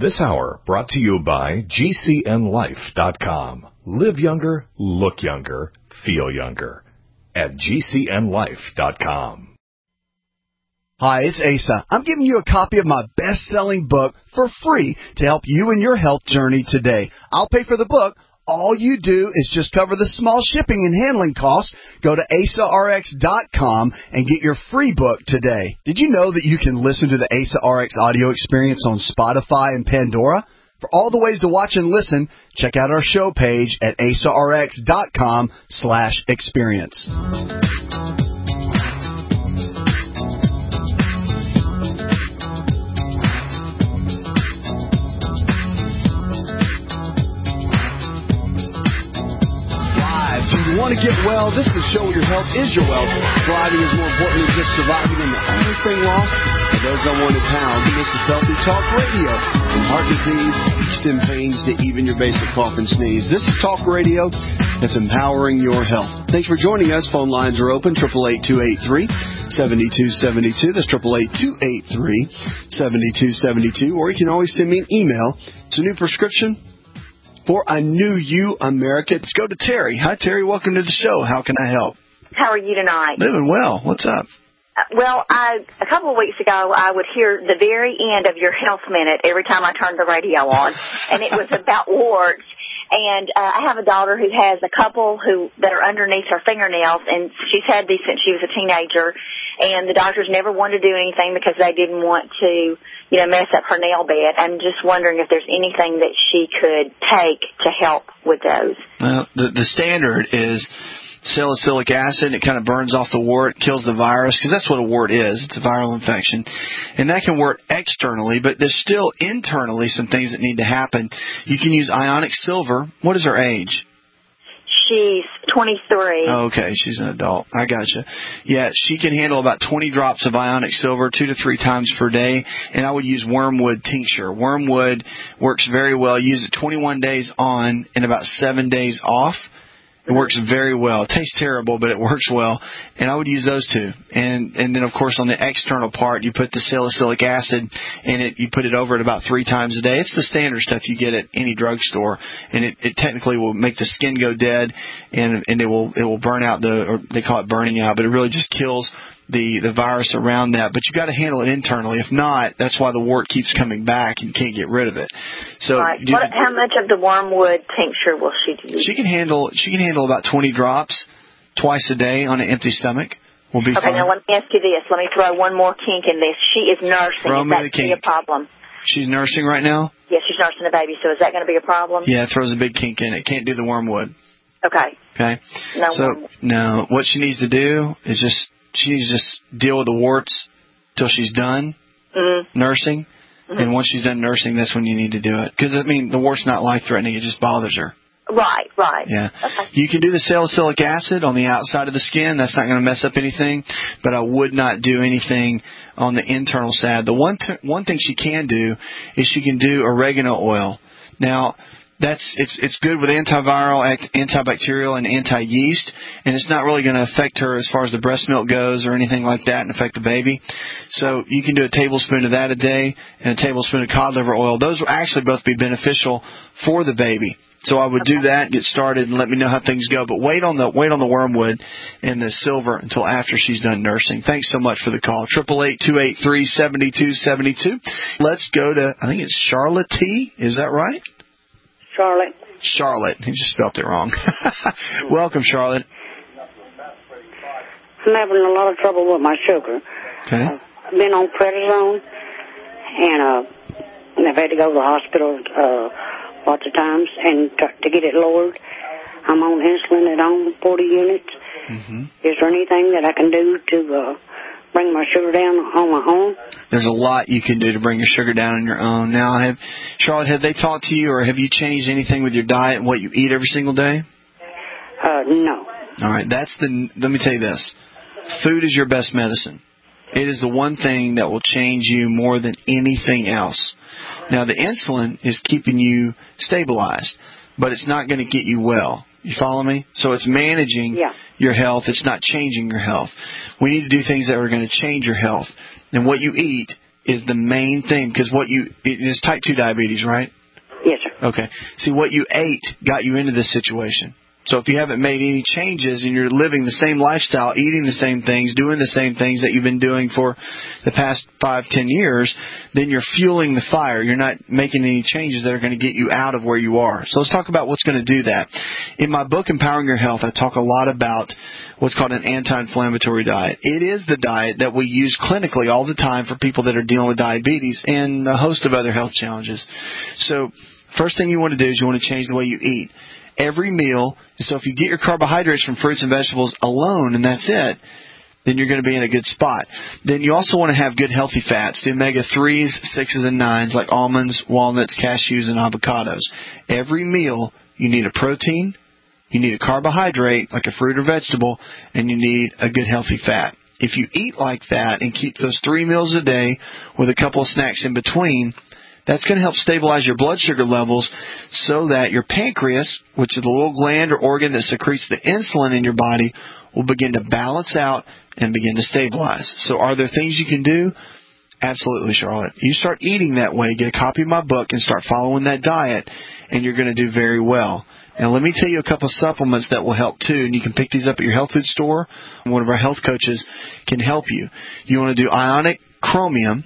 This hour brought to you by GCNLife.com. Live younger, look younger, feel younger. At GCNLife.com. Hi, it's Asa. I'm giving you a copy of my best-selling book for free to help you in your health journey today. I'll pay for the book. All you do is just cover the small shipping and handling costs. Go to AsaRx.com and get your free book today. Did you know that you can listen to the Asa RX audio experience on Spotify and Pandora? For all the ways to watch and listen, check out our show page at AsaRx.com/experience. You want to get well, this is the show where your health is your wealth. Thriving is more important than just surviving, and the only thing lost are those unwanted pounds. And this is Healthy Talk Radio. From heart disease, aches and pains, to even your basic cough and sneeze. This is Talk Radio that's empowering your health. Thanks for joining us. Phone lines are open, 888-283-7272. That's 888-283-7272. Or you can always send me an email. It's a new prescription for I Knew You America. Let's go to Terry. Hi, Terry. Welcome to the show. How can I help? How are you tonight? Doing well. What's up? Well, a couple of weeks ago, I would hear the very end of your Health Minute every time I turned the radio on, and it was about warts. And I have a daughter who has a couple that are underneath her fingernails, and she's had these since she was a teenager. And the doctors never wanted to do anything because they didn't want to, mess up her nail bed. I'm just wondering if there's anything that she could take to help with those. Well, the standard is salicylic acid. It kind of burns off the wart, kills the virus, because that's what a wart is. It's a viral infection. And that can work externally, but there's still internally some things that need to happen. You can use ionic silver. What is her age? She's 23. Oh, okay, she's an adult. I gotcha. Yeah, she can handle about 20 drops of ionic silver 2 to 3 times per day, and I would use wormwood tincture. Wormwood works very well. Use it 21 days on and about 7 days off. It works very well. It tastes terrible, but it works well. And I would use those two. And then, of course, on the external part, you put the salicylic acid, and you put it over it about 3 times a day. It's the standard stuff you get at any drugstore. And it technically will make the skin go dead, and it will burn out or they call it burning out, but it really just kills the virus around that. But you got to handle it internally. If not, that's why the wart keeps coming back and you can't get rid of it. So right. How much of the wormwood tincture will she use? She can handle about 20 drops twice a day on an empty stomach. Will be fine. Now let me ask you this. Let me throw one more kink in this. She is nursing. Is that be a problem? She's nursing right now? Yes, she's nursing a baby. So is that going to be a problem? Yeah, it throws a big kink in it. Can't do the wormwood. Okay. No, what she needs to do is just deal with the warts till she's done nursing. Mm-hmm. And once she's done nursing, that's when you need to do it. Because, the wart's not life-threatening. It just bothers her. Right. Yeah. Okay. You can do the salicylic acid on the outside of the skin. That's not going to mess up anything. But I would not do anything on the internal side. The one thing she can do is she can do oregano oil. Now, it's good with antiviral, antibacterial, and anti-yeast, and it's not really going to affect her as far as the breast milk goes or anything like that and affect the baby. So you can do a tablespoon of that a day and a tablespoon of cod liver oil. Those will actually both be beneficial for the baby. So I would do that, get started, and let me know how things go. But wait on the wormwood and the silver until after she's done nursing. Thanks so much for the call. 888-283-7272. Let's go to, I think it's Charlotte T. Is that right? Charlotte. He just spelled it wrong. Welcome, Charlotte. I'm having a lot of trouble with my sugar. Okay. I've been on prednisone, and I've had to go to the hospital lots of times and to get it lowered. I'm on insulin at home, 40 units. Mm-hmm. Is there anything that I can do to bring my sugar down on my own? There's a lot you can do to bring your sugar down on your own. Now, Charlotte, have they talked to you, or have you changed anything with your diet and what you eat every single day? No. All right. Let me tell you this. Food is your best medicine. It is the one thing that will change you more than anything else. Now, the insulin is keeping you stabilized, but it's not going to get you well. You follow me? So it's managing your health. It's not changing your health. We need to do things that are going to change your health. And what you eat is the main thing, because it's type 2 diabetes, right? Yes, sir. Okay. See, what you ate got you into this situation. So if you haven't made any changes and you're living the same lifestyle, eating the same things, doing the same things that you've been doing for the past 5-10 years, then you're fueling the fire. You're not making any changes that are going to get you out of where you are. So let's talk about what's going to do that. In my book, Empowering Your Health, I talk a lot about what's called an anti-inflammatory diet. It is the diet that we use clinically all the time for people that are dealing with diabetes and a host of other health challenges. So first thing you want to do is you want to change the way you eat. Every meal, so if you get your carbohydrates from fruits and vegetables alone and that's it, then you're going to be in a good spot. Then you also want to have good healthy fats, the omega-3s, 6s, and 9s like almonds, walnuts, cashews, and avocados. Every meal, you need a protein, you need a carbohydrate like a fruit or vegetable, and you need a good healthy fat. If you eat like that and keep those 3 meals a day with a couple of snacks in between, that's going to help stabilize your blood sugar levels so that your pancreas, which is the little gland or organ that secretes the insulin in your body, will begin to balance out and begin to stabilize. So are there things you can do? Absolutely, Charlotte. You start eating that way, get a copy of my book, and start following that diet, and you're going to do very well. Now, let me tell you a couple of supplements that will help, too, and you can pick these up at your health food store. One of our health coaches can help you. You want to do ionic chromium,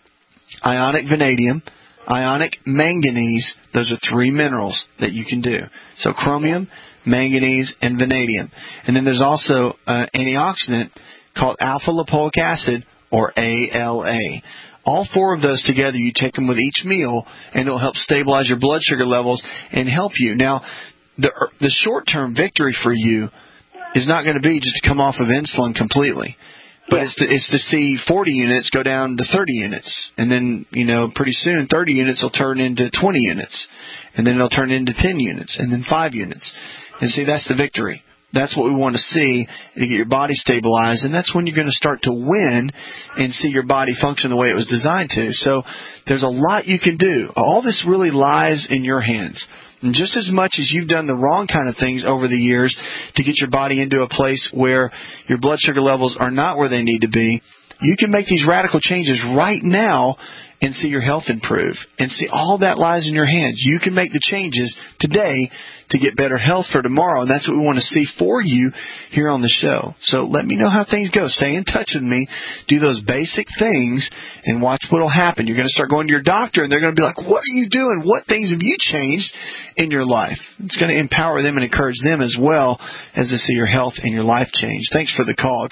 ionic vanadium, ionic manganese. Those are 3 minerals that you can do. So chromium, manganese, and vanadium. And then there's also an antioxidant called alpha-lipoic acid, or ALA. All 4 of those together, you take them with each meal, and it'll help stabilize your blood sugar levels and help you. Now, the short-term victory for you is not going to be just to come off of insulin completely. But it's to see 40 units go down to 30 units. And then, pretty soon 30 units will turn into 20 units. And then it'll turn into 10 units. And then 5 units. And see, that's the victory. That's what we want to see to get your body stabilized. And that's when you're going to start to win and see your body function the way it was designed to. So there's a lot you can do. All this really lies in your hands. And just as much as you've done the wrong kind of things over the years to get your body into a place where your blood sugar levels are not where they need to be, you can make these radical changes right now and see your health improve. And see, all that lies in your hands. You can make the changes today to get better health for tomorrow, and that's what we want to see for you here on the show. So let me know how things go. Stay in touch with me. Do those basic things and watch what will happen. You're going to start going to your doctor, and they're going to be like, what are you doing? What things have you changed in your life? It's going to empower them and encourage them as well as to see your health and your life change. Thanks for the call.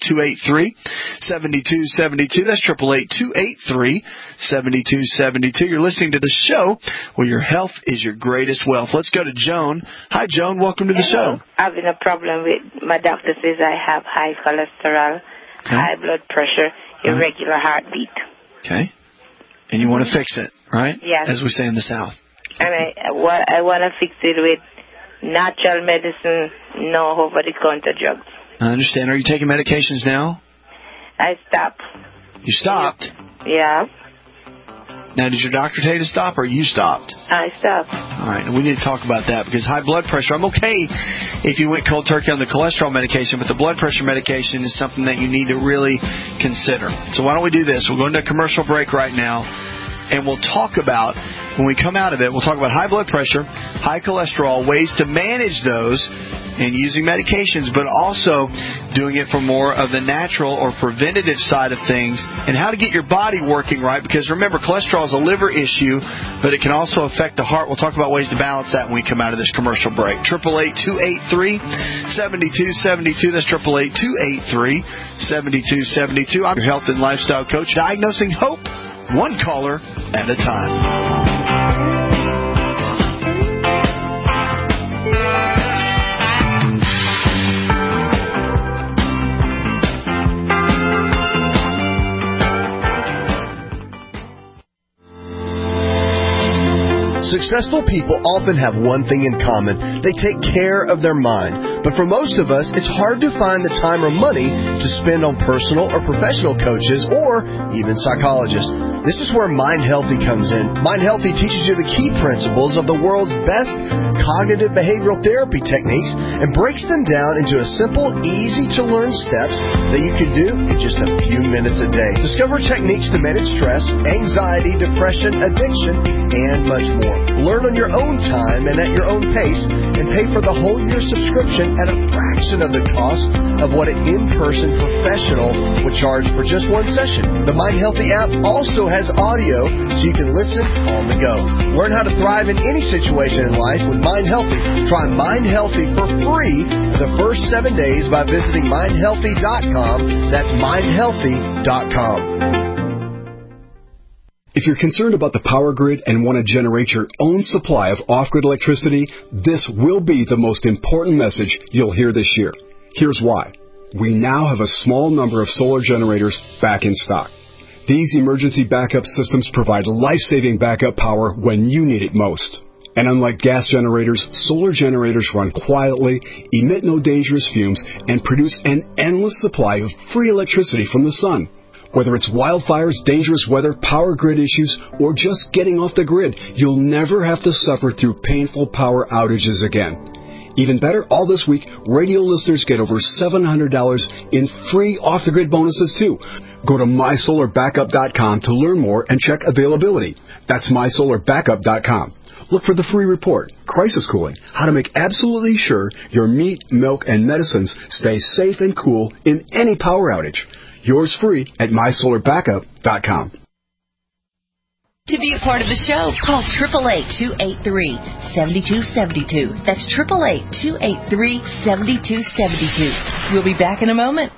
888-283-7272. That's 888-283-7272. You're listening to the show where your health is your greatest wealth. Let's go to Joan. Hi, Joan. Welcome to the show. Having a problem with, my doctor says I have high cholesterol, high blood pressure, irregular heartbeat. Okay. And you want to fix it, right? Yes. As we say in the South. And I want to fix it with natural medicine, no over-the-counter drugs. I understand. Are you taking medications now? I stopped. You stopped? Yeah. Now, did your doctor tell you to stop, or you stopped? I stopped. All right, we need to talk about that, because high blood pressure, I'm okay if you went cold turkey on the cholesterol medication, but the blood pressure medication is something that you need to really consider. So why don't we do this? We'll go into a commercial break right now, and we'll talk about, when we come out of it, we'll talk about high blood pressure, high cholesterol, ways to manage those, and using medications, but also doing it for more of the natural or preventative side of things, and how to get your body working right, because remember, cholesterol is a liver issue, but it can also affect the heart. We'll talk about ways to balance that when we come out of this commercial break. 888-283-7272. That's 888-283-7272. I'm your health and lifestyle coach, diagnosing hope, one caller at a time. Successful people often have one thing in common. They take care of their mind. But for most of us, it's hard to find the time or money to spend on personal or professional coaches or even psychologists. This is where Mind Healthy comes in. Mind Healthy teaches you the key principles of the world's best cognitive behavioral therapy techniques and breaks them down into a simple, easy-to-learn steps that you can do in just a few minutes a day. Discover techniques to manage stress, anxiety, depression, addiction, and much more. Learn on your own time and at your own pace, and pay for the whole year subscription at a fraction of the cost of what an in-person professional would charge for just one session. The Mind Healthy app also has audio so you can listen on the go. Learn how to thrive in any situation in life with Mind Healthy. Try Mind Healthy for free for the first 7 days by visiting mindhealthy.com. That's mindhealthy.com. If you're concerned about the power grid and want to generate your own supply of off-grid electricity, this will be the most important message you'll hear this year. Here's why. We now have a small number of solar generators back in stock. These emergency backup systems provide life-saving backup power when you need it most. And unlike gas generators, solar generators run quietly, emit no dangerous fumes, and produce an endless supply of free electricity from the sun. Whether it's wildfires, dangerous weather, power grid issues, or just getting off the grid, you'll never have to suffer through painful power outages again. Even better, all this week, radio listeners get over $700 in free off-the-grid bonuses, too. Go to mysolarbackup.com to learn more and check availability. That's mysolarbackup.com. Look for the free report, Crisis Cooling, how to make absolutely sure your meat, milk, and medicines stay safe and cool in any power outage. Yours free at mysolarbackup.com. To be a part of the show, call 888-283-7272. That's 888-283-7272. We'll be back in a moment.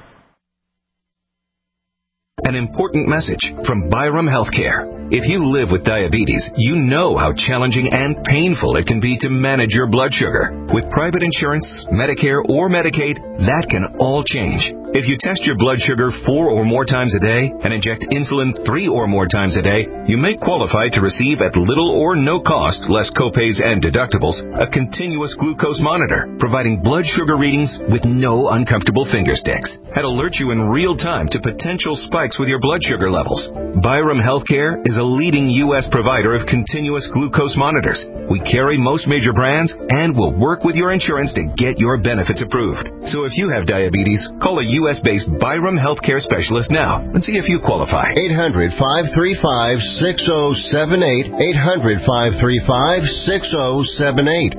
An important message from Byram Healthcare. If you live with diabetes, you know how challenging and painful it can be to manage your blood sugar. With private insurance, Medicare, or Medicaid, that can all change. If you test your blood sugar 4 or more times a day and inject insulin 3 or more times a day, you may qualify to receive at little or no cost, less copays and deductibles, a continuous glucose monitor, providing blood sugar readings with no uncomfortable finger sticks. That alert you in real time to potential spikes with your blood sugar levels. Byram Healthcare is a leading U.S. provider of continuous glucose monitors. We carry most major brands and will work with your insurance to get your benefits approved. So if you have diabetes, call a U.S.-based Byram Healthcare specialist now and see if you qualify. 800-535-6078. 800-535-6078.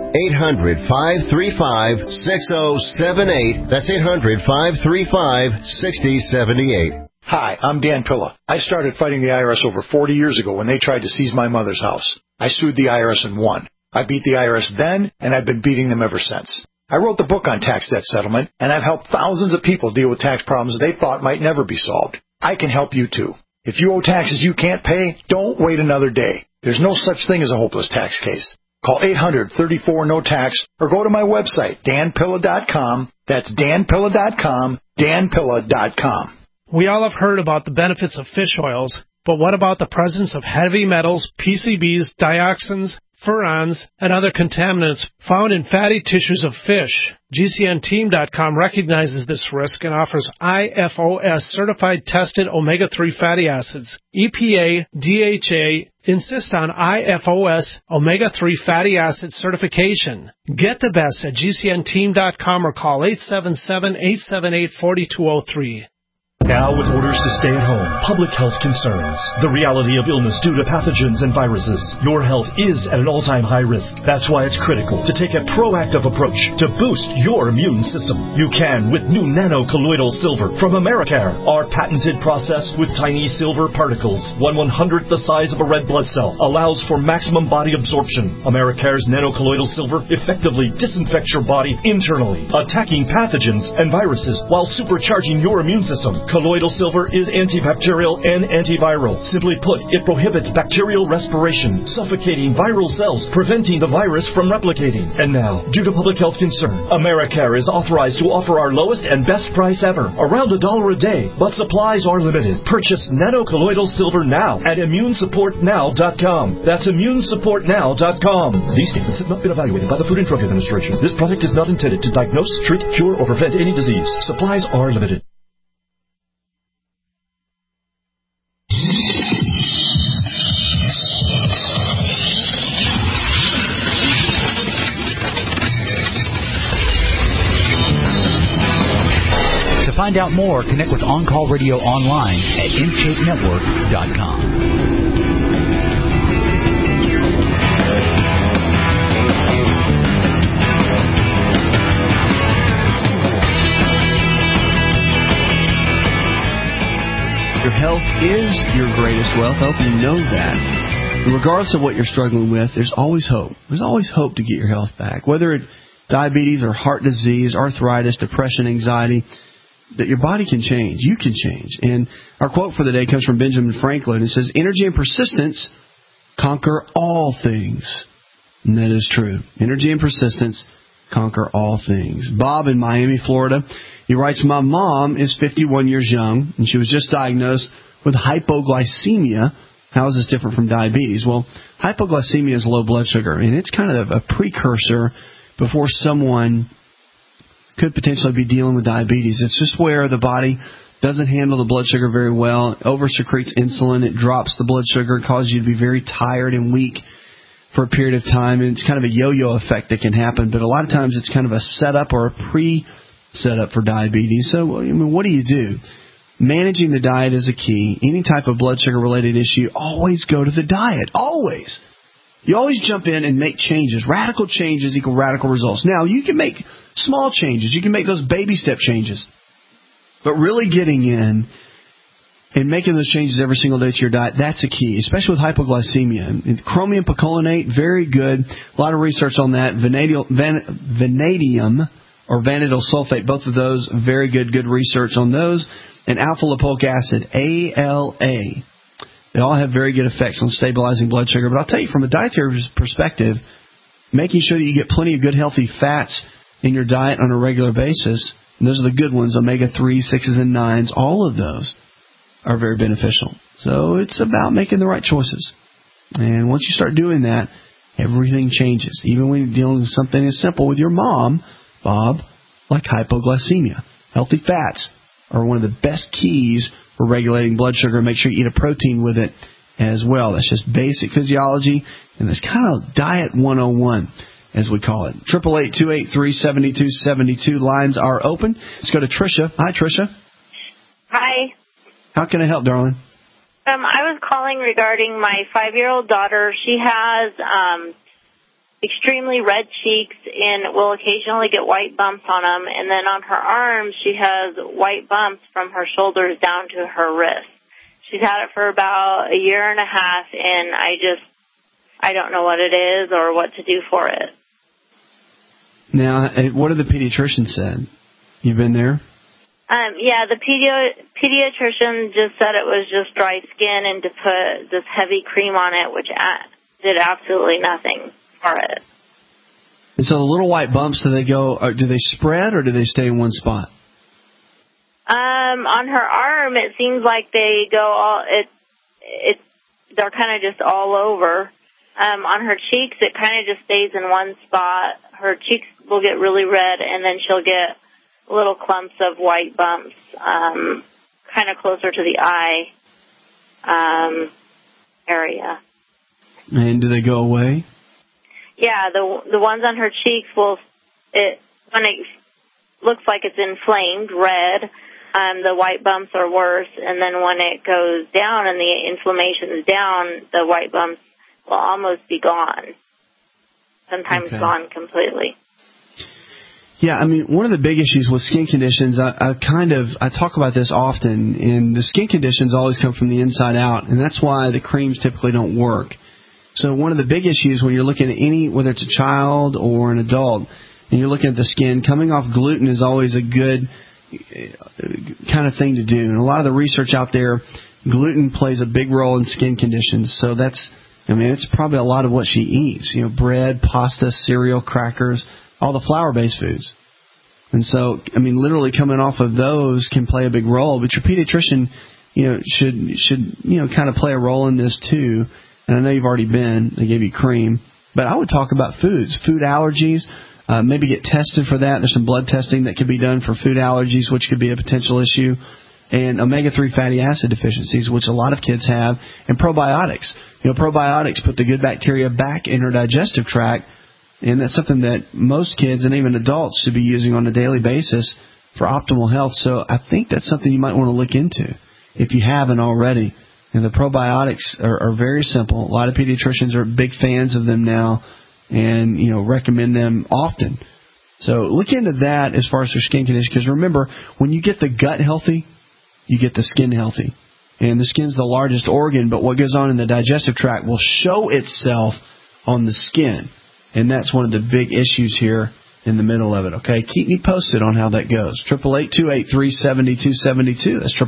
800-535-6078. That's 800-535-6078. Hi, I'm Dan Pilla. I started fighting the IRS over 40 years ago when they tried to seize my mother's house. I sued the IRS and won. I beat the IRS then, and I've been beating them ever since. I wrote the book on tax debt settlement, and I've helped thousands of people deal with tax problems they thought might never be solved. I can help you too. If you owe taxes you can't pay, don't wait another day. There's no such thing as a hopeless tax case. Call 800-34-NO-TAX or go to my website, danpilla.com. That's danpilla.com, danpilla.com. We all have heard about the benefits of fish oils, but what about the presence of heavy metals, PCBs, dioxins, furans, and other contaminants found in fatty tissues of fish? GCNteam.com recognizes this risk and offers IFOS certified tested omega-3 fatty acids. EPA, DHA insist on IFOS omega-3 fatty acid certification. Get the best at GCNteam.com or call 877-878-4203. Now with orders to stay at home, public health concerns, the reality of illness due to pathogens and viruses, your health is at an all-time high risk. That's why it's critical to take a proactive approach to boost your immune system. You can with new nano-colloidal silver from Americare. Our patented process with tiny silver particles, 1/100th the size of a red blood cell, allows for maximum body absorption. Americare's nano-colloidal silver effectively disinfects your body internally, attacking pathogens and viruses while supercharging your immune system. Colloidal silver is antibacterial and antiviral. Simply put, it prohibits bacterial respiration, suffocating viral cells, preventing the virus from replicating. And now, due to public health concern, Americare is authorized to offer our lowest and best price ever, around $1 a day, but supplies are limited. Purchase nanocolloidal silver now at immunesupportnow.com. That's immunesupportnow.com. These statements have not been evaluated by the Food and Drug Administration. This product is not intended to diagnose, treat, cure, or prevent any disease. Supplies are limited. To find out more, connect with On Call Radio online at InShapeNetwork.com. Your health is your greatest wealth. I hope you know that. And regardless of what you're struggling with, there's always hope. There's always hope to get your health back. Whether it's diabetes or heart disease, arthritis, depression, anxiety, that your body can change. You can change. And our quote for the day comes from Benjamin Franklin. It says, energy and persistence conquer all things. And that is true. Energy and persistence conquer all things. Bob in Miami, Florida, he writes, my mom is 51 years young, and she was just diagnosed with hypoglycemia. How is this different from diabetes? Well, hypoglycemia is low blood sugar, and it's kind of a precursor before someone could potentially be dealing with diabetes. It's just where the body doesn't handle the blood sugar very well, over-secretes insulin, it drops the blood sugar, causes you to be very tired and weak for a period of time, and it's kind of a yo-yo effect that can happen, but a lot of times it's kind of a setup or a pre-setup for diabetes. So, I mean, what do you do? Managing the diet is a key. Any type of blood sugar-related issue, always go to the diet. Always. You always jump in and make changes. Radical changes equal radical results. Now, you can make small changes. You can make those baby step changes. But really getting in and making those changes every single day to your diet, that's a key, especially with hypoglycemia. And chromium picolinate, very good. A lot of research on that. Vanadium or vanadyl sulfate, both of those, very good research on those. And alpha-lipoic acid, ALA. They all have very good effects on stabilizing blood sugar. But I'll tell you, from a dietary perspective, making sure that you get plenty of good, healthy fats in your diet on a regular basis, and those are the good ones, omega-3, 6s, and 9s, all of those are very beneficial. So it's about making the right choices. And once you start doing that, everything changes. Even when you're dealing with something as simple with your mom, Bob, like hypoglycememia. Healthy fats are one of the best keys for regulating blood sugar. Make sure you eat a protein with it as well. That's just basic physiology, and that's kind of diet 101, as we call it. 888-283-7272. Lines are open. Let's go to Tricia. Hi, Tricia. Hi. How can I help, darling? I was calling regarding my 5-year-old daughter. She has extremely red cheeks and will occasionally get white bumps on them. And then on her arms, she has white bumps from her shoulders down to her wrist. She's had it for about a year and a half, and I don't know what it is or what to do for it. Now, what did the pediatrician said? You've been there? Yeah, the pediatrician just said it was just dry skin and to put this heavy cream on it, which did absolutely nothing for it. And so the little white bumps, do they spread or do they stay in one spot? On her arm, it seems like they go they're kind of just all over. On her cheeks, it kind of just stays in one spot. Her cheeks will get really red, and then she'll get little clumps of white bumps, kind of closer to the eye area. And do they go away? Yeah, the ones on her cheeks when it looks like it's inflamed, red, the white bumps are worse, and then when it goes down and the inflammation is down, the white bumps will almost be gone. Sometimes gone completely. Yeah, I mean, one of the big issues with skin conditions, I talk about this often, and the skin conditions always come from the inside out, and that's why the creams typically don't work. So one of the big issues when you're looking at whether it's a child or an adult, and you're looking at the skin, coming off gluten is always a good kind of thing to do. And a lot of the research out there, gluten plays a big role in skin conditions. So it's probably a lot of what she eats. Bread, pasta, cereal, crackers, all the flour-based foods. And so, literally coming off of those can play a big role. But your pediatrician, should kind of play a role in this too. And I know you've already been. They gave you cream. But I would talk about foods, food allergies. Maybe get tested for that. There's some blood testing that could be done for food allergies, which could be a potential issue. And omega-3 fatty acid deficiencies, which a lot of kids have. And probiotics. Probiotics put the good bacteria back in her digestive tract. And that's something that most kids and even adults should be using on a daily basis for optimal health. So I think that's something you might want to look into if you haven't already. And the probiotics are very simple. A lot of pediatricians are big fans of them now and, recommend them often. So look into that as far as their skin condition. Because remember, when you get the gut healthy, you get the skin healthy. And the skin's the largest organ, but what goes on in the digestive tract will show itself on the skin. And that's one of the big issues here in the middle of it, okay? Keep me posted on how that goes. 888-283-7272. That's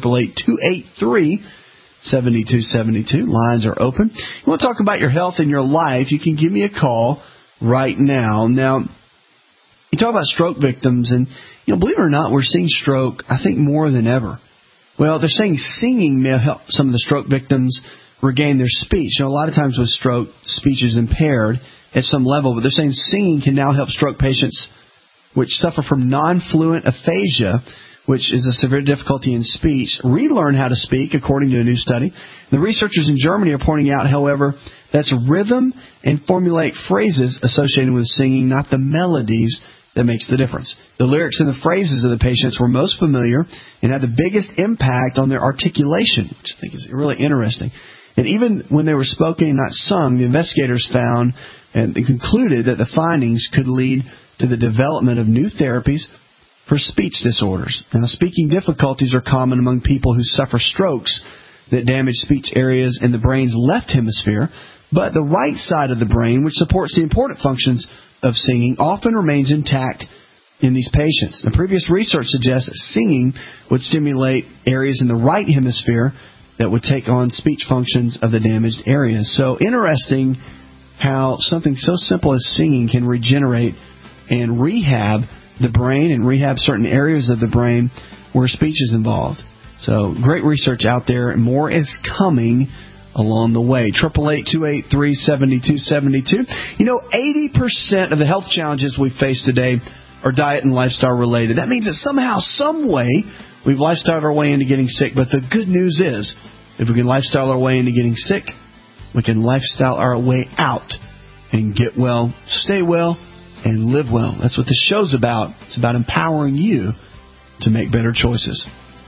888-283-7272. Lines are open. You want to talk about your health and your life, you can give me a call right now. Now, you talk about stroke victims, and believe it or not, we're seeing stroke, I think, more than ever. Well, they're saying singing may help some of the stroke victims regain their speech. A lot of times with stroke, speech is impaired at some level, but they're saying singing can now help stroke patients which suffer from non-fluent aphasia, which is a severe difficulty in speech, relearn how to speak, according to a new study. The researchers in Germany are pointing out, however, that's rhythm and formulaic phrases associated with singing, not the melodies, that makes the difference. The lyrics and the phrases of the patients were most familiar and had the biggest impact on their articulation, which I think is really interesting. And even when they were spoken and not sung, the investigators found and concluded that the findings could lead to the development of new therapies for speech disorders. Now, speaking difficulties are common among people who suffer strokes that damage speech areas in the brain's left hemisphere, but the right side of the brain, which supports the important functions of singing, often remains intact in these patients. The previous research suggests that singing would stimulate areas in the right hemisphere that would take on speech functions of the damaged areas. So interesting how something so simple as singing can regenerate and rehab the brain and rehab certain areas of the brain where speech is involved. So great research out there, and more is coming along the way. 888-283-7272. 80% of the health challenges we face today are diet and lifestyle related. That means that somehow, some way, we've lifestyled our way into getting sick. But the good news is, if we can lifestyle our way into getting sick, we can lifestyle our way out and get well, stay well, and live well. That's what this show's about. It's about empowering you to make better choices.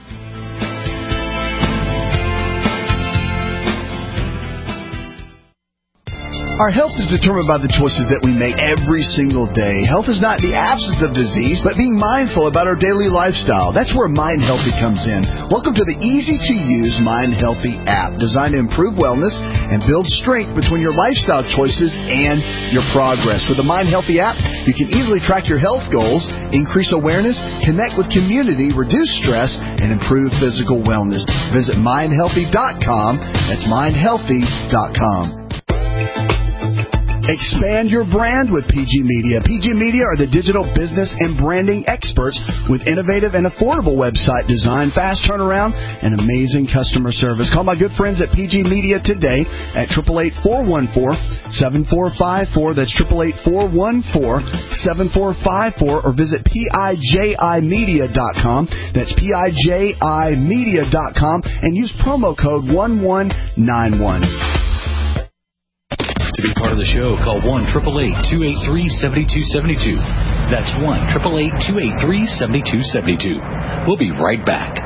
Our health is determined by the choices that we make every single day. Health is not the absence of disease, but being mindful about our daily lifestyle. That's where Mind Healthy comes in. Welcome to the easy-to-use Mind Healthy app, designed to improve wellness and build strength between your lifestyle choices and your progress. With the Mind Healthy app, you can easily track your health goals, increase awareness, connect with community, reduce stress, and improve physical wellness. Visit mindhealthy.com. That's mindhealthy.com. Expand your brand with PG Media. PG Media are the digital business and branding experts with innovative and affordable website design, fast turnaround, and amazing customer service. Call my good friends at PG Media today at 888-414-7454. That's 888-414-7454, or visit PIJImedia.com. That's PIJImedia.com, and use promo code 1191. To be part of the show, call 1-888-283-7272. That's 1-888-283-7272. We'll be right back.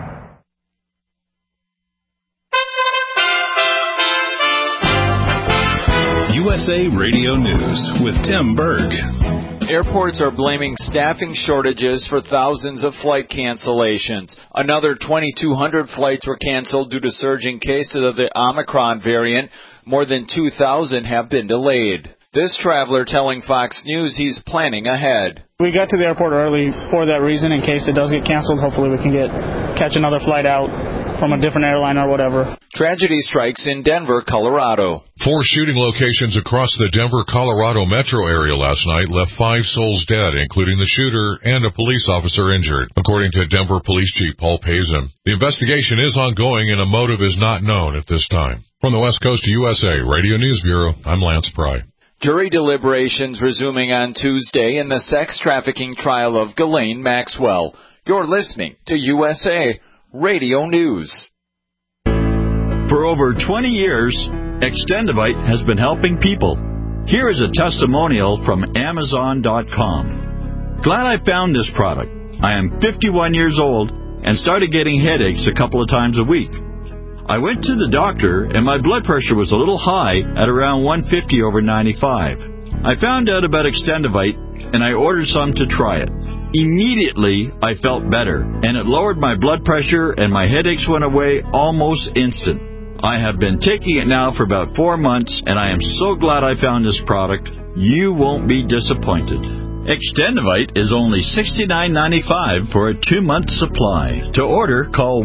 USA Radio News with Tim Berg. Airports are blaming staffing shortages for thousands of flight cancellations. Another 2,200 flights were canceled due to surging cases of the Omicron variant. More than 2,000 have been delayed. This traveler telling Fox News he's planning ahead. We got to the airport early for that reason, in case it does get canceled. Hopefully we can catch another flight out from a different airline or whatever. Tragedy strikes in Denver, Colorado. 4 shooting locations across the Denver, Colorado metro area last night left 5 souls dead, including the shooter and a police officer injured, according to Denver Police Chief Paul Pazin. The investigation is ongoing and a motive is not known at this time. From the West Coast to USA Radio News Bureau, I'm Lance Pry. Jury deliberations resuming on Tuesday in the sex trafficking trial of Ghislaine Maxwell. You're listening to USA Radio News. For over 20 years, Extendivite has been helping people. Here is a testimonial from Amazon.com. Glad I found this product. I am 51 years old and started getting headaches a couple of times a week. I went to the doctor and my blood pressure was a little high at around 150 over 95. I found out about Extendivite and I ordered some to try it. Immediately, I felt better, and it lowered my blood pressure and my headaches went away almost instant. I have been taking it now for about 4 months, and I am so glad I found this product. You won't be disappointed. Extendivite is only $69.95 for a 2-month supply. To order, call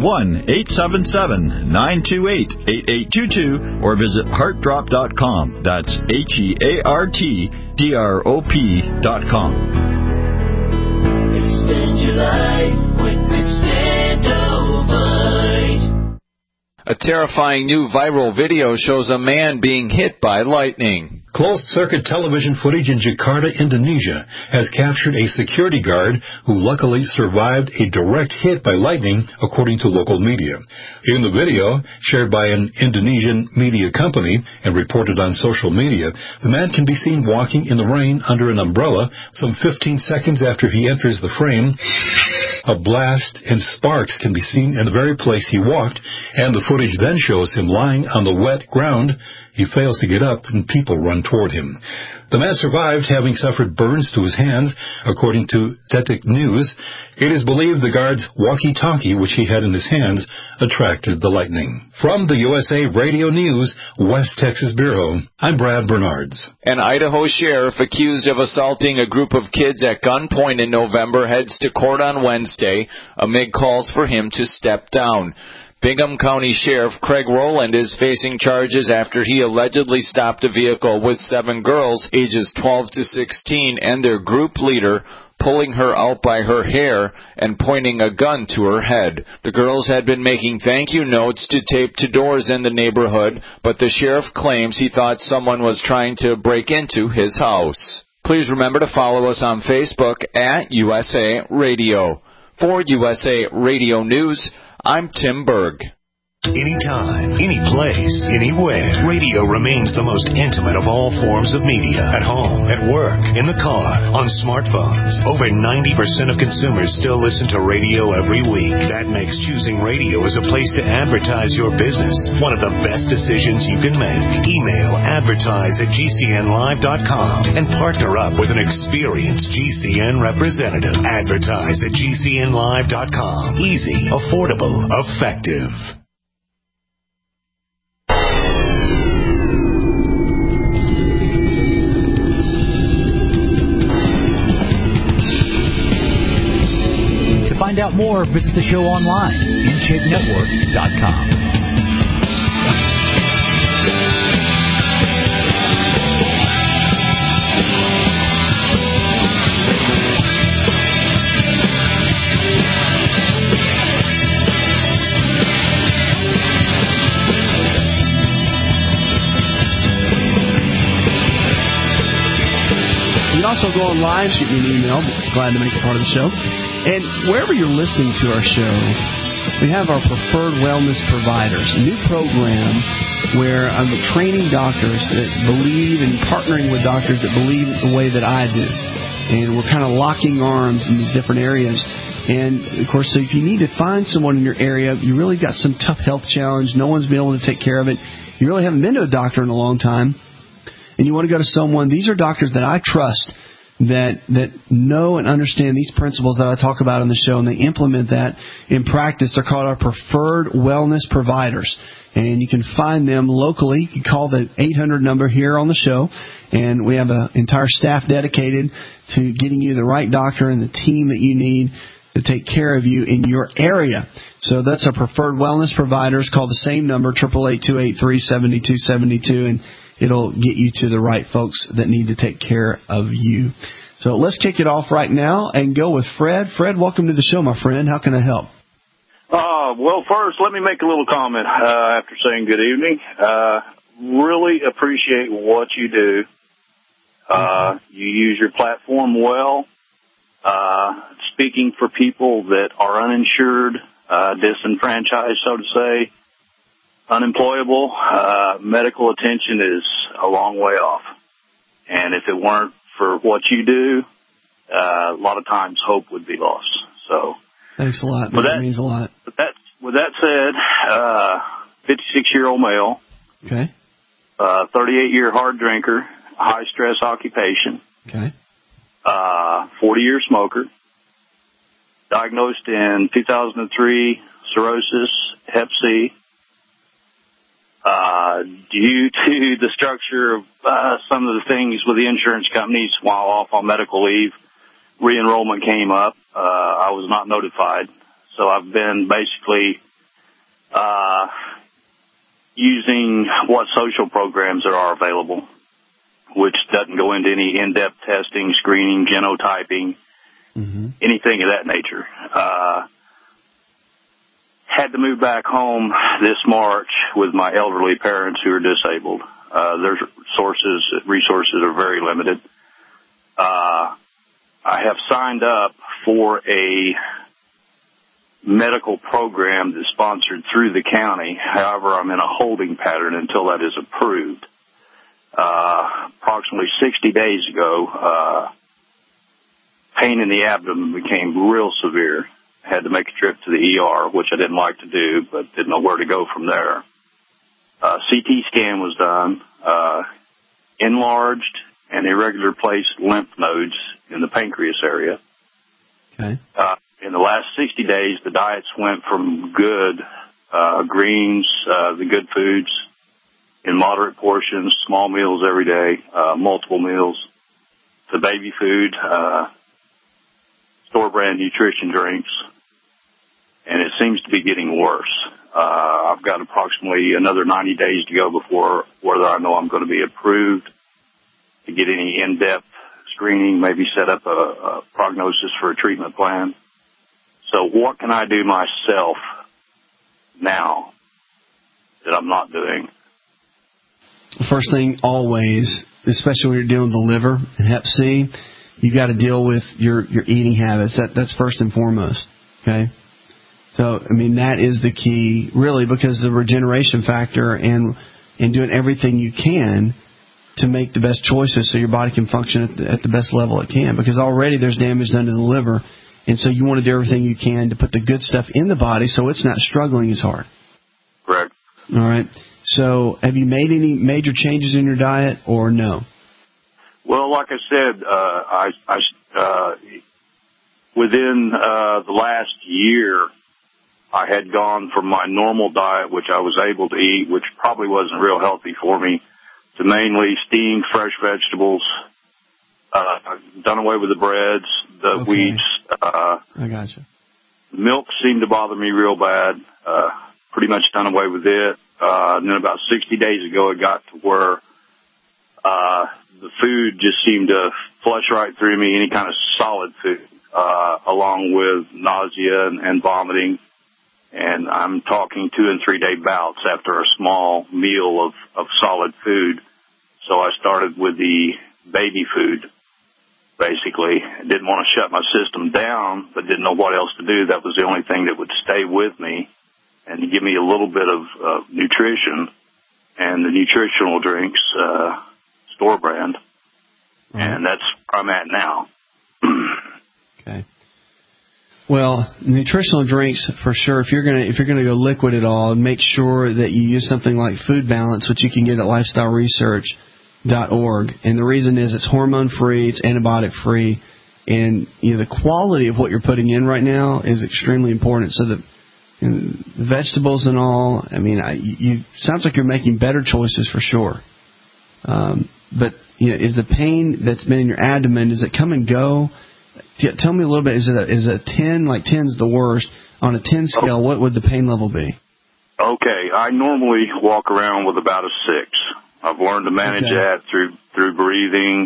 1-877-928-8822 or visit heartdrop.com. That's HEARTDROP.com. Extend your life with Extendivite. A terrifying new viral video shows a man being hit by lightning. Closed-circuit television footage in Jakarta, Indonesia, has captured a security guard who luckily survived a direct hit by lightning, according to local media. In the video, shared by an Indonesian media company and reported on social media, the man can be seen walking in the rain under an umbrella some 15 seconds after he enters the frame. A blast and sparks can be seen in the very place he walked, and the footage then shows him lying on the wet ground. He fails to get up, and people run toward him. The man survived, having suffered burns to his hands, according to Detik News. It is believed the guard's walkie-talkie, which he had in his hands, attracted the lightning. From the USA Radio News, West Texas Bureau, I'm Brad Bernards. An Idaho sheriff accused of assaulting a group of kids at gunpoint in November heads to court on Wednesday amid calls for him to step down. Bingham County Sheriff Craig Rowland is facing charges after he allegedly stopped a vehicle with 7 girls ages 12 to 16 and their group leader, pulling her out by her hair and pointing a gun to her head. The girls had been making thank you notes to tape to doors in the neighborhood, but the sheriff claims he thought someone was trying to break into his house. Please remember to follow us on Facebook at USA Radio. For USA Radio News, I'm Tim Berg. Anytime, any place, anywhere, radio remains the most intimate of all forms of media. At home, at work, in the car, on smartphones. Over 90% of consumers still listen to radio every week. That makes choosing radio as a place to advertise your business one of the best decisions you can make. Email advertise@gcnlive.com and partner up with an experienced GCN representative. Advertise@gcnlive.com. Easy, affordable, effective. To find out more, visit the show online, InShapeNetwork.com. You can also go online, shoot me an email. Glad to make it part of the show. And wherever you're listening to our show, we have our preferred wellness providers, a new program where I'm training doctors that believe and partnering with doctors that believe the way that I do. And we're kind of locking arms in these different areas. And, of course, so if you need to find someone in your area, you really got some tough health challenge, no one's been able to take care of it, you really haven't been to a doctor in a long time, and you want to go to someone, these are doctors that I trust that know and understand these principles that I talk about on the show, and they implement that in practice. They're called our preferred wellness providers. and you can find them locally. You call the 800 number here on the show, and we have an entire staff dedicated to getting you the right doctor and the team that you need to take care of you in your area. So that's our preferred wellness providers. Call the same number, 888-283-7272, and it'll get you to the right folks that need to take care of you. So let's kick it off right now and go with Fred. Fred, welcome to the show, my friend. How can I help? Well, first, let me make a little comment after saying good evening. Really appreciate what you do. You use your platform well, speaking for people that are uninsured, disenfranchised, so to say, unemployable. Medical attention is a long way off. And if it weren't for what you do, a lot of times hope would be lost. So, thanks a lot. That means a lot. With that said, 56-year-old male. Okay. 38-year hard drinker, high stress occupation. Okay. 40-year smoker. Diagnosed in 2003, cirrhosis, Hep C. Due to the structure of some of the things with the insurance companies while off on medical leave, re-enrollment came up. I was not notified. So I've been basically using what social programs there are available, which doesn't go into any in-depth testing, screening, genotyping, anything of that nature. Had to move back home this March with my elderly parents who are disabled. Their resources are very limited. I have signed up for a medical program that's sponsored through the county. However, I'm in a holding pattern until that is approved. Approximately 60 days ago, pain in the abdomen became real severe. Had to make a trip to the ER, which I didn't like to do, but didn't know where to go from there. CT scan was done. Enlarged and irregular placed lymph nodes in the pancreas area. Okay. In the last 60 days, the diets went from good, greens, the good foods, in moderate portions, small meals every day, multiple meals, to baby food, store-brand nutrition drinks, and it seems to be getting worse. I've got approximately another 90 days to go before whether I know I'm going to be approved to get any in-depth screening, maybe set up a prognosis for a treatment plan. So what can I do myself now that I'm not doing? First thing, always, especially when you're dealing with the liver and Hep C, you got to deal with your eating habits. That's first and foremost. Okay. So, I mean, that is the key, really, because the regeneration factor and doing everything you can to make the best choices so your body can function at the best level it can. Because already there's damage done to the liver, and so you want to do everything you can to put the good stuff in the body so it's not struggling as hard. Correct. All right. So, have you made any major changes in your diet or no? Well, like I said, within the last year, I had gone from my normal diet, which I was able to eat, which probably wasn't real healthy for me, to mainly steamed fresh vegetables. Done away with the breads, the wheats. I gotcha. Milk seemed to bother me real bad. Pretty much done away with it. And then about 60 days ago, it got to where the food just seemed to flush right through me, any kind of solid food, along with nausea and vomiting. And I'm talking 2 and 3 day bouts after a small meal of solid food. So I started with the baby food, basically. Didn't want to shut my system down, but didn't know what else to do. That was the only thing that would stay with me and to give me a little bit of nutrition. And the nutritional drinks, store brand. And that's where I'm at now. Okay. Well, nutritional drinks for sure. If you're gonna go liquid at all, make sure that you use something like Food Balance, which you can get at lifestyleresearch.org. And the reason is it's hormone free, it's antibiotic free, and the quality of what you're putting in right now is extremely important. So that And vegetables and all. I mean, you sounds like you're making better choices for sure. But is the pain that's been in your abdomen, does it come and go? Tell me a little bit. Is it a 10? Like 10's the worst. On a 10 scale, what would the pain level be? Okay, I normally walk around with about a 6. I've learned to manage that through breathing,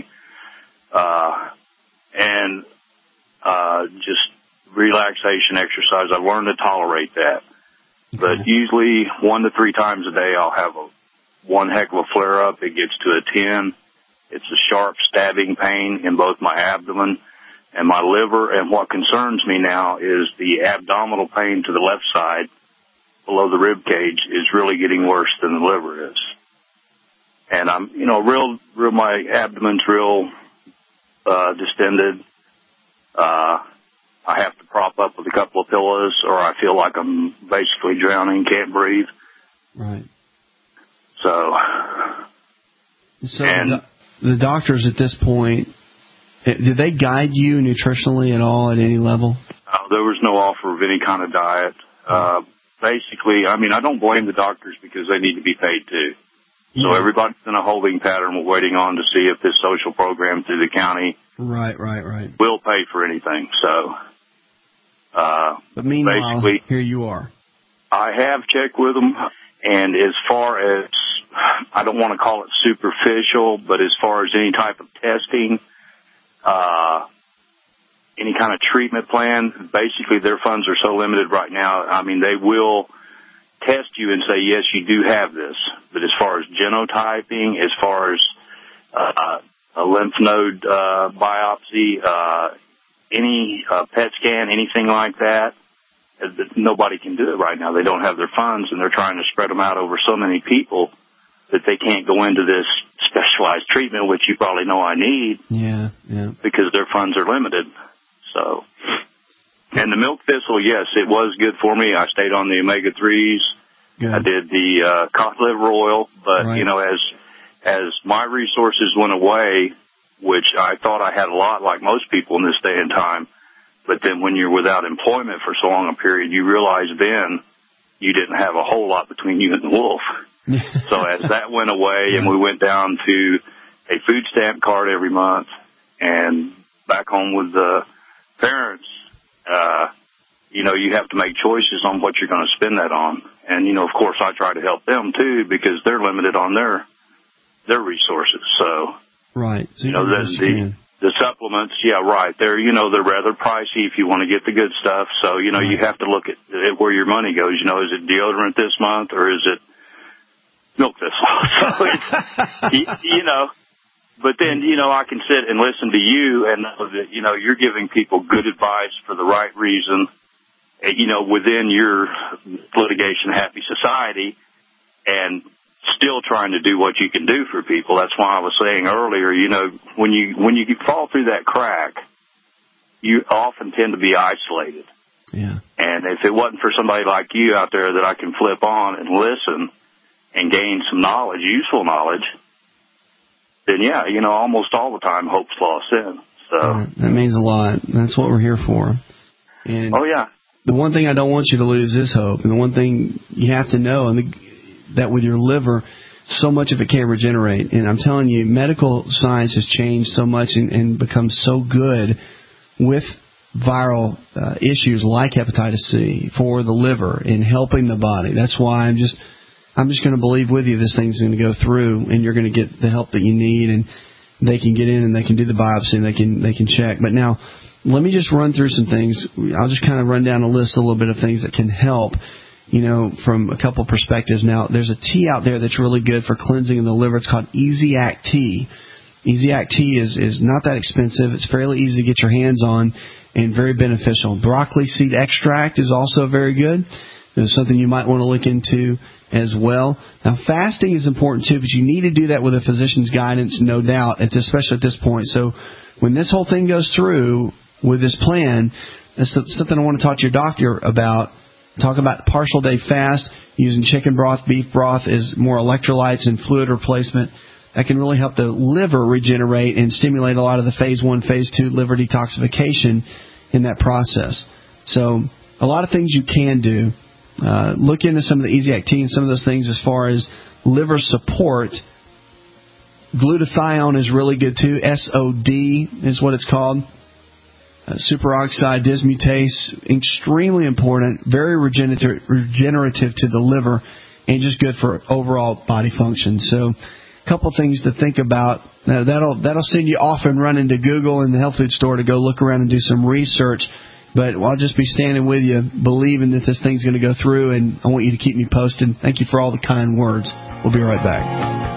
and just relaxation exercise. I've learned to tolerate that. Okay. But usually 1 to 3 times a day I'll have one heck of a flare-up. It gets to a 10. It's a sharp stabbing pain in both my abdomen and my liver. And what concerns me now is the abdominal pain to the left side below the rib cage is really getting worse than the liver is. And I'm, my abdomen's real distended. I have to prop up with a couple of pillows, or I feel like I'm basically drowning, can't breathe. Right. So the doctors at this point, did they guide you nutritionally at all at any level? There was no offer of any kind of diet. Basically, I don't blame the doctors because they need to be paid too. So everybody's in a holding pattern, waiting on to see if this social program through the county will pay for anything. So, but meanwhile, here you are. I have checked with them, and as far as, I don't want to call it superficial, but as far as any type of testing, any kind of treatment plan, basically their funds are so limited right now. They will test you and say, yes, you do have this. But as far as genotyping, as far as a lymph node biopsy, any PET scan, anything like that, nobody can do it right now. They don't have their funds, and they're trying to spread them out over so many people that they can't go into this specialized treatment, which you probably know I need. Yeah. Because their funds are limited. So, and the milk thistle, yes, it was good for me. I stayed on the omega-3s. Good. I did the cod liver oil, but, as my resources went away, which I thought I had a lot like most people in this day and time, but then when you're without employment for so long a period, you realize then you didn't have a whole lot between you and the wolf. So as that went away and we went down to a food stamp card every month and back home with the parents, you have to make choices on what you're going to spend that on. And, of course, I try to help them, too, because they're limited on their resources. So, right. So the supplements, they're rather pricey if you want to get the good stuff. So, you have to look at where your money goes. Is it deodorant this month or is it milk thistle? So, but then, I can sit and listen to you and know that, you're giving people good advice for the right reason, within your litigation happy society, and still trying to do what you can do for people. That's why I was saying earlier, when you fall through that crack, you often tend to be isolated. Yeah. And if it wasn't for somebody like you out there that I can flip on and listen and gain some knowledge, useful knowledge, then almost all the time hope's lost in. So that means a lot. That's what we're here for. And the one thing I don't want you to lose is hope. And the one thing you have to know, that with your liver, so much of it can't regenerate. And I'm telling you, medical science has changed so much and become so good with viral issues like hepatitis C for the liver in helping the body. That's why I'm just going to believe with you this thing's going to go through, and you're going to get the help that you need, and they can get in and they can do the biopsy and they can check. But now, let me just run through some things. I'll just kind of run down a list, a little bit of things that can help, from a couple perspectives. Now, there's a tea out there that's really good for cleansing of the liver. It's called Easy-Act Tea. Easy-Act Tea is not that expensive. It's fairly easy to get your hands on and very beneficial. Broccoli seed extract is also very good. It's something you might want to look into as well. Now, fasting is important too, but you need to do that with a physician's guidance, no doubt, especially at this point. So when this whole thing goes through with this plan, that's something I want to talk to your doctor about. Talk about partial day fast, using chicken broth, beef broth as more electrolytes and fluid replacement. That can really help the liver regenerate and stimulate a lot of the phase 1, phase 2 liver detoxification in that process. So a lot of things you can do. Look into some of the Easy Act and some of those things as far as liver support. Glutathione is really good too. SOD is what it's called. Superoxide dismutase, extremely important, very regenerative to the liver, and just good for overall body function. So, a couple things to think about. That'll send you off and running to Google and the health food store to go look around and do some research. But I'll just be standing with you, believing that this thing's going to go through, and I want you to keep me posted. Thank you for all the kind words. We'll be right back.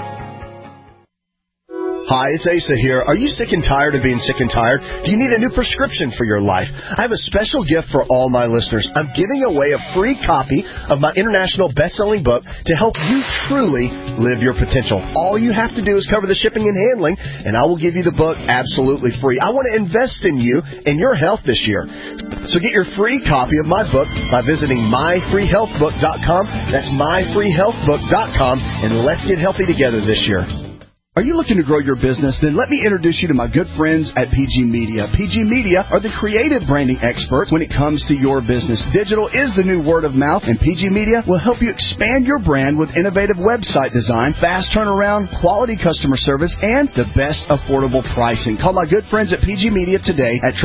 Hi, it's Asa here. Are you sick and tired of being sick and tired? Do you need a new prescription for your life? I have a special gift for all my listeners. I'm giving away a free copy of my international best-selling book to help you truly live your potential. All you have to do is cover the shipping and handling, and I will give you the book absolutely free. I want to invest in you and your health this year. So get your free copy of my book by visiting myfreehealthbook.com. That's myfreehealthbook.com, and let's get healthy together this year. Are you looking to grow your business? Then let me introduce you to my good friends at PG Media. PG Media are the creative branding experts when it comes to your business. Digital is the new word of mouth, and PG Media will help you expand your brand with innovative website design, fast turnaround, quality customer service, and the best affordable pricing. Call my good friends at PG Media today at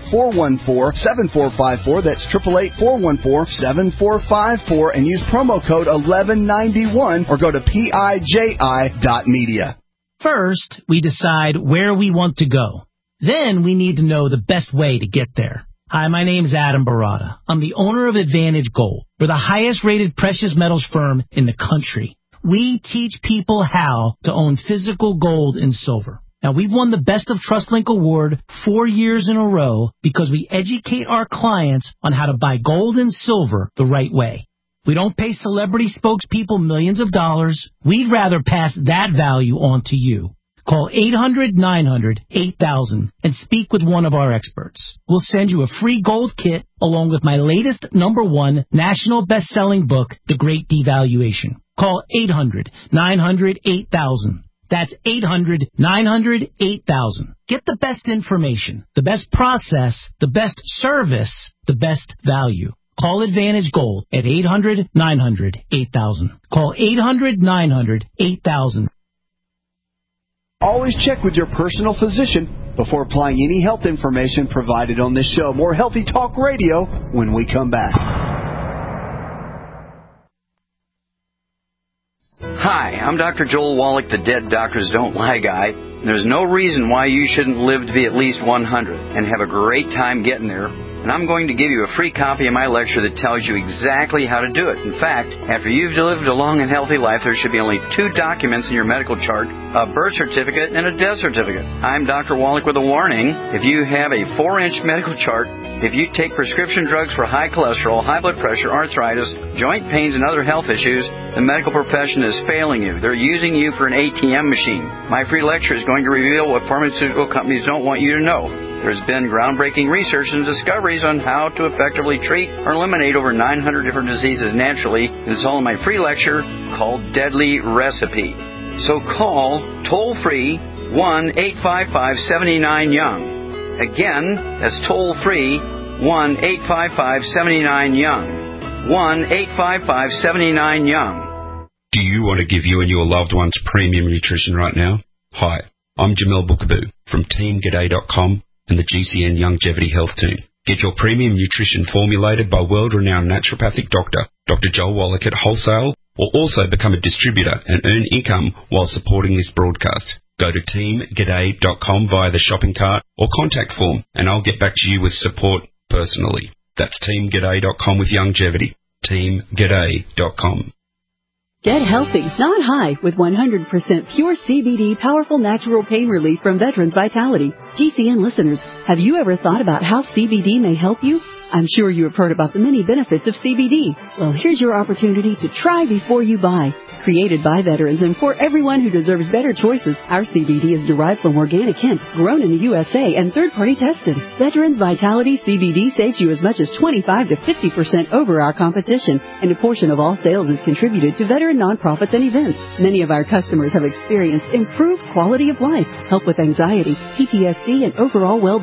888-414-7454. That's 888-414-7454, and use promo code 1191 or go to PIJI.media. First, we decide where we want to go. Then we need to know the best way to get there. Hi, my name's Adam Barada. I'm the owner of Advantage Gold. We're the highest-rated precious metals firm in the country. We teach people how to own physical gold and silver. Now, we've won the Best of TrustLink Award 4 years in a row because we educate our clients on how to buy gold and silver the right way. We don't pay celebrity spokespeople millions of dollars. We'd rather pass that value on to you. Call 800-900-8000 and speak with one of our experts. We'll send you a free gold kit along with my latest #1 national best-selling book, The Great Devaluation. Call 800-900-8000. That's 800-900-8000. Get the best information, the best process, the best service, the best value. Call Advantage Gold at 800-900-8000. Call 800-900-8000. Always check with your personal physician before applying any health information provided on this show. More Healthy Talk Radio when we come back. Hi, I'm Dr. Joel Wallach, the Dead Doctors Don't Lie guy. There's no reason why you shouldn't live to be at least 100 and have a great time getting there. And I'm going to give you a free copy of my lecture that tells you exactly how to do it. In fact, after you've lived a long and healthy life, there should be only 2 documents in your medical chart, a birth certificate and a death certificate. I'm Dr. Wallach with a warning. If you have a 4-inch medical chart, if you take prescription drugs for high cholesterol, high blood pressure, arthritis, joint pains, and other health issues, the medical profession is failing you. They're using you for an ATM machine. My free lecture is going to reveal what pharmaceutical companies don't want you to know. There's been groundbreaking research and discoveries on how to effectively treat or eliminate over 900 different diseases naturally. It's all in my free lecture called Deadly Recipe. So call toll-free 1-855-79-YOUNG. Again, that's toll-free 1-855-79-YOUNG. 1-855-79-YOUNG. Do you want to give you and your loved ones premium nutrition right now? Hi, I'm Jamel Bookaboo from TeamGaday.com and the GCN Longevity Health Team. Get your premium nutrition formulated by world-renowned naturopathic doctor, Dr. Joel Wallach at wholesale, or also become a distributor and earn income while supporting this broadcast. Go to TeamGaday.com via the shopping cart or contact form, and I'll get back to you with support personally. That's TeamGaday.com with longevity. TeamGaday.com. Get healthy, not high, with 100% pure CBD powerful natural pain relief from Veterans Vitality. GCN listeners, have you ever thought about how CBD may help you? I'm sure you have heard about the many benefits of CBD. Well, here's your opportunity to try before you buy. Created by veterans and for everyone who deserves better choices, our CBD is derived from organic hemp, grown in the USA, and third-party tested. Veterans Vitality CBD saves you as much as 25 to 50% over our competition, and a portion of all sales is contributed to veteran nonprofits and events. Many of our customers have experienced improved quality of life, help with anxiety, PTSD, and overall well-being.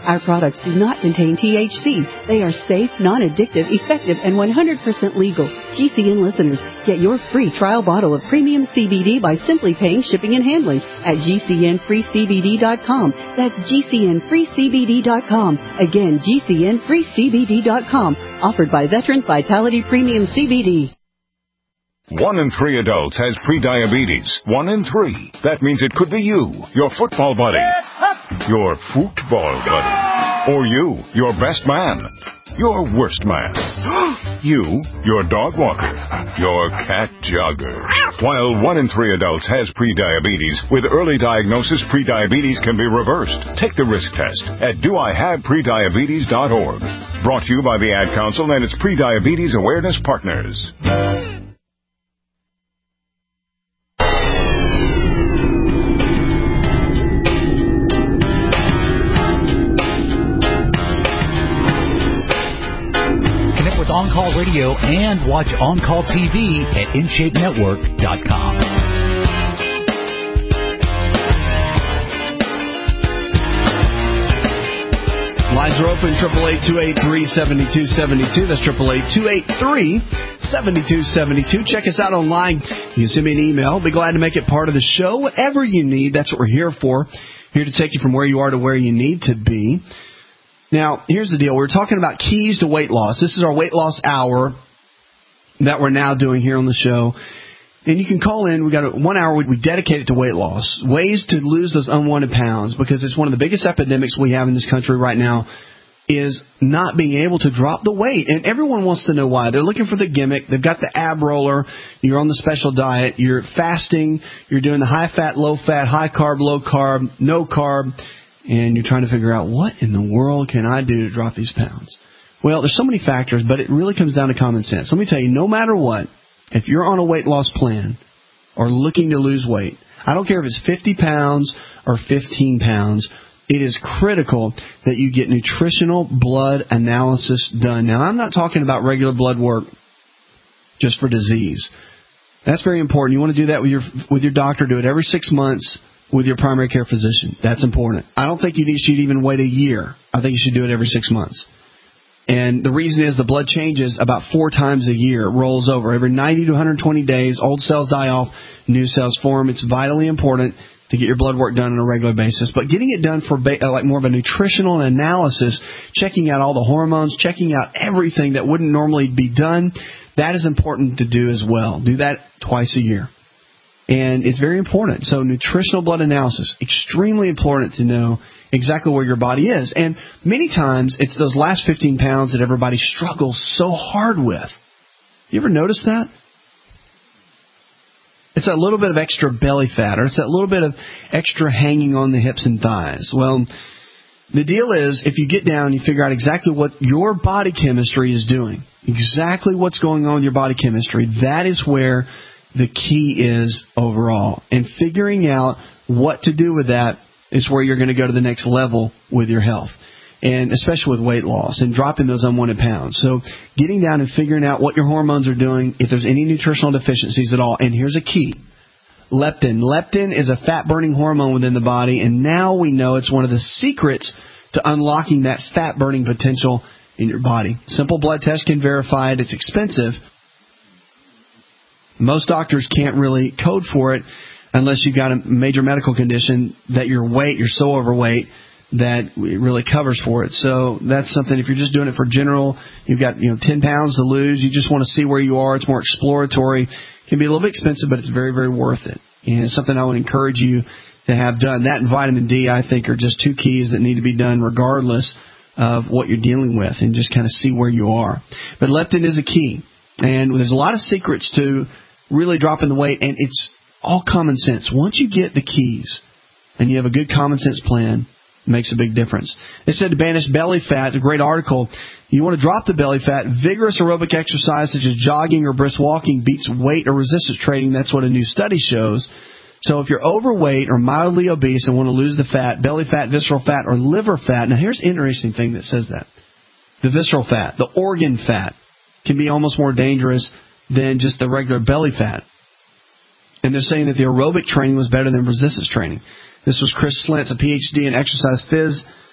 Our products do not contain THC. They are safe, non-addictive, effective, and 100% legal. GCN listeners, get your free trial bottle of premium CBD by simply paying shipping and handling at GCNFreeCBD.com. That's GCNFreeCBD.com. Again, GCNFreeCBD.com. Offered by Veterans Vitality Premium CBD. 1 in 3 adults has prediabetes. 1 in 3. That means it could be you, your football buddy, your football buddy, or you, your best man, your worst man, you, your dog walker, your cat jogger. While 1 in 3 adults has prediabetes, with early diagnosis, prediabetes can be reversed. Take the risk test at doihaveprediabetes.org. Brought to you by the Ad Council and its Prediabetes Awareness Partners. On Call Radio and watch On Call TV at InShapeNetwork.com. Lines are open, 888-283-7272. That's 888-283-7272. Check us out online. You can send me an email. Be glad to make it part of the show. Whatever you need, that's what we're here for. Here to take you from where you are to where you need to be. Now, here's the deal. We're talking about keys to weight loss. This is our weight loss hour that we're now doing here on the show. And you can call in. We got 1 hour. We dedicate it to weight loss, ways to lose those unwanted pounds, because it's one of the biggest epidemics we have in this country right now is not being able to drop the weight. And everyone wants to know why. They're looking for the gimmick. They've got the ab roller. You're on the special diet. You're fasting. You're doing the high fat, low fat, high carb, low carb, no carb. And you're trying to figure out, what in the world can I do to drop these pounds? Well, there's so many factors, but it really comes down to common sense. Let me tell you, no matter what, if you're on a weight loss plan or looking to lose weight, I don't care if it's 50 pounds or 15 pounds, it is critical that you get nutritional blood analysis done. Now, I'm not talking about regular blood work just for disease. That's very important. You want to do that with your doctor. Do it every 6 months. With your primary care physician. That's important. I don't think you should even wait a year. I think you should do it every 6 months. And the reason is the blood changes about 4 times a year. It rolls over. Every 90 to 120 days, old cells die off, new cells form. It's vitally important to get your blood work done on a regular basis. But getting it done for like more of a nutritional analysis, checking out all the hormones, checking out everything that wouldn't normally be done, that is important to do as well. Do that twice a year. And it's very important. So nutritional blood analysis, extremely important to know exactly where your body is. And many times it's those last 15 pounds that everybody struggles so hard with. You ever notice that? It's that little bit of extra belly fat, or it's that little bit of extra hanging on the hips and thighs. Well, the deal is, if you get down and you figure out exactly what your body chemistry is doing, exactly what's going on with your body chemistry, that is where the key is overall. And figuring out what to do with that is where you're going to go to the next level with your health, and especially with weight loss and dropping those unwanted pounds. So getting down and figuring out what your hormones are doing, if there's any nutritional deficiencies at all. And here's a key. Leptin. Leptin is a fat-burning hormone within the body, and now we know it's one of the secrets to unlocking that fat-burning potential in your body. Simple blood test can verify it. It's expensive. Most doctors can't really code for it unless you've got a major medical condition that you're so overweight that it really covers for it. So that's something, if you're just doing it for general, you've got 10 pounds to lose, you just want to see where you are, it's more exploratory. It can be a little bit expensive, but it's very, very worth it. And it's something I would encourage you to have done. That and vitamin D, I think, are just 2 keys that need to be done regardless of what you're dealing with, and just kind of see where you are. But leptin is a key. And there's a lot of secrets to really dropping the weight, and it's all common sense. Once you get the keys and you have a good common sense plan, it makes a big difference. They said to banish belly fat, it's a great article. You want to drop the belly fat, vigorous aerobic exercise such as jogging or brisk walking beats weight or resistance training. That's what a new study shows. So if you're overweight or mildly obese and want to lose the fat, belly fat, visceral fat, or liver fat, now here's an interesting thing that says that. The visceral fat, the organ fat, can be almost more dangerous than just the regular belly fat. And they're saying that the aerobic training was better than resistance training. This was Chris Slentz, a Ph.D. in exercise phys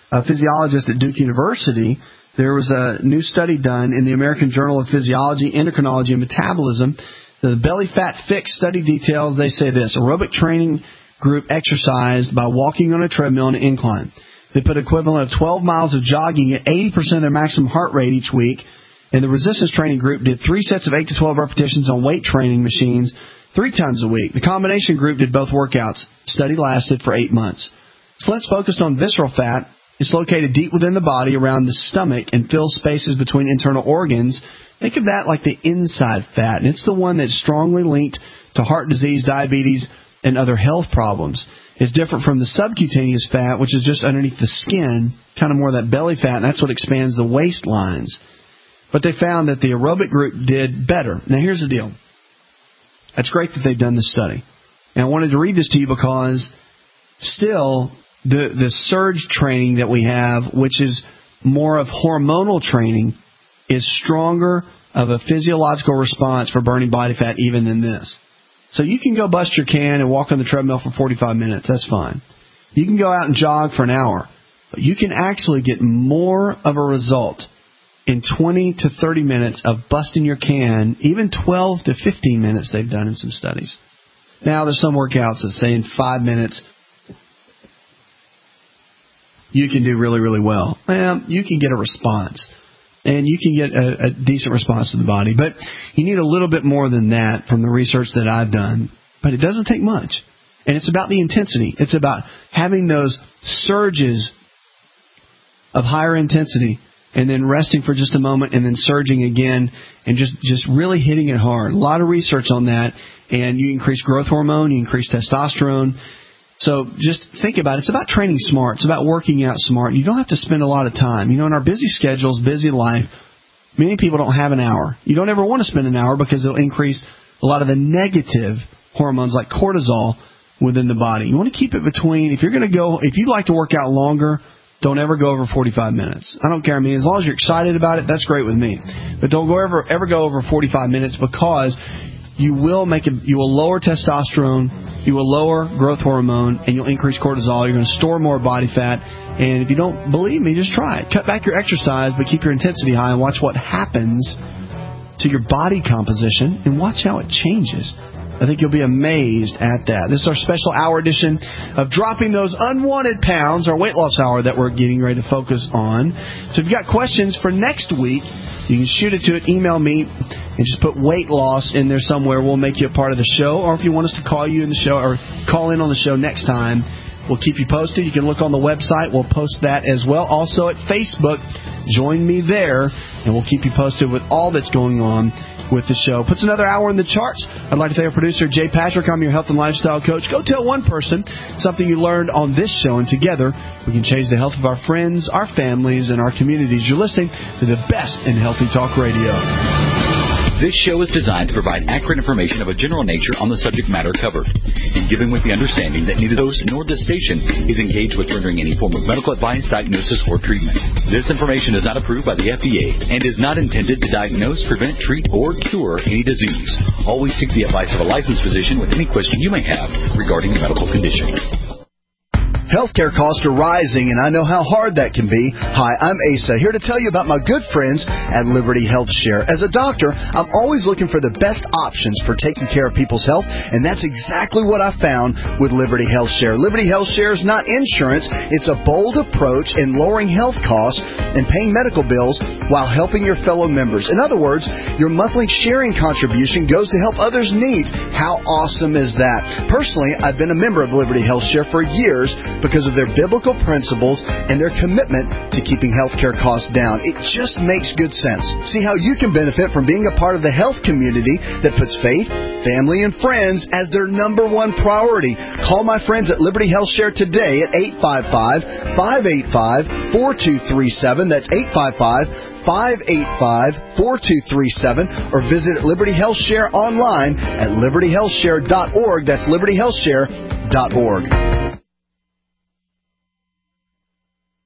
a physiologist at Duke University, there was a new study done in the American Journal of Physiology, Endocrinology, and Metabolism. The belly fat fix study details, they say this: aerobic training group exercised by walking on a treadmill on an incline. They put equivalent of 12 miles of jogging at 80% of their maximum heart rate each week. And the resistance training group did 3 sets of 8 to 12 repetitions on weight training machines 3 times a week. The combination group did both workouts. Study lasted for 8 months. So let's focus on visceral fat. It's located deep within the body around the stomach and fills spaces between internal organs. Think of that like the inside fat, and it's the one that's strongly linked to heart disease, diabetes, and other health problems. It's different from the subcutaneous fat, which is just underneath the skin, kind of more that belly fat, and that's what expands the waistlines. But they found that the aerobic group did better. Now, here's the deal. It's great that they've done this study. And I wanted to read this to you because still the surge training that we have, which is more of hormonal training, is stronger of a physiological response for burning body fat even than this. So you can go bust your can and walk on the treadmill for 45 minutes. That's fine. You can go out and jog for an hour. But you can actually get more of a result in 20 to 30 minutes of busting your can, even 12 to 15 minutes they've done in some studies. Now, there's some workouts that say in 5 minutes you can do really, really well. Well, you can get a response. And you can get a decent response to the body. But you need a little bit more than that from the research that I've done. But it doesn't take much. And it's about the intensity. It's about having those surges of higher intensity and then resting for just a moment and then surging again and just really hitting it hard. A lot of research on that. And you increase growth hormone, you increase testosterone. So just think about it. It's about training smart. It's about working out smart. You don't have to spend a lot of time. You know, in our busy schedules, busy life, many people don't have an hour. You don't ever want to spend an hour because it'll increase a lot of the negative hormones like cortisol within the body. You want to keep it between, if you like to work out longer, don't ever go over 45 minutes. I don't care. I mean, as long as you're excited about it, that's great with me. But don't ever go over 45 minutes because you will lower testosterone, you will lower growth hormone, and you'll increase cortisol. You're going to store more body fat. And if you don't believe me, just try it. Cut back your exercise, but keep your intensity high and watch what happens to your body composition and watch how it changes. I think you'll be amazed at that. This is our special hour edition of Dropping Those Unwanted Pounds, our weight loss hour that we're getting ready to focus on. So if you've got questions for next week, you can shoot it to it, email me, and just put weight loss in there somewhere. We'll make you a part of the show. Or if you want us to call you in the show or call in on the show next time, we'll keep you posted. You can look on the website. We'll post that as well. Also at Facebook, join me there, and we'll keep you posted with all that's going on with the show. Puts another hour in the charts. I'd like to thank our producer, Jay Patrick. I'm your health and lifestyle coach. Go tell one person something you learned on this show, and together we can change the health of our friends, our families, and our communities. You're listening to the best in healthy talk radio. This show is designed to provide accurate information of a general nature on the subject matter covered, and given with the understanding that neither the host nor the station is engaged with rendering any form of medical advice, diagnosis, or treatment. This information is not approved by the FDA and is not intended to diagnose, prevent, treat, or cure any disease. Always seek the advice of a licensed physician with any question you may have regarding a medical condition. Healthcare costs are rising, and I know how hard that can be. Hi, I'm Asa, here to tell you about my good friends at Liberty Health Share. As a doctor, I'm always looking for the best options for taking care of people's health, and that's exactly what I found with Liberty Health Share. Liberty Health Share is not insurance. It's a bold approach in lowering health costs and paying medical bills while helping your fellow members. In other words, your monthly sharing contribution goes to help others' needs. How awesome is that? Personally, I've been a member of Liberty Health Share for years because of their biblical principles and their commitment to keeping healthcare costs down. It just makes good sense. See how you can benefit from being a part of the health community that puts faith, family, and friends as their number one priority. Call my friends at Liberty Health Share today at 855-585-4237. That's 855-585-4237, or visit Liberty Health Share online at libertyhealthshare.org. That's libertyhealthshare.org.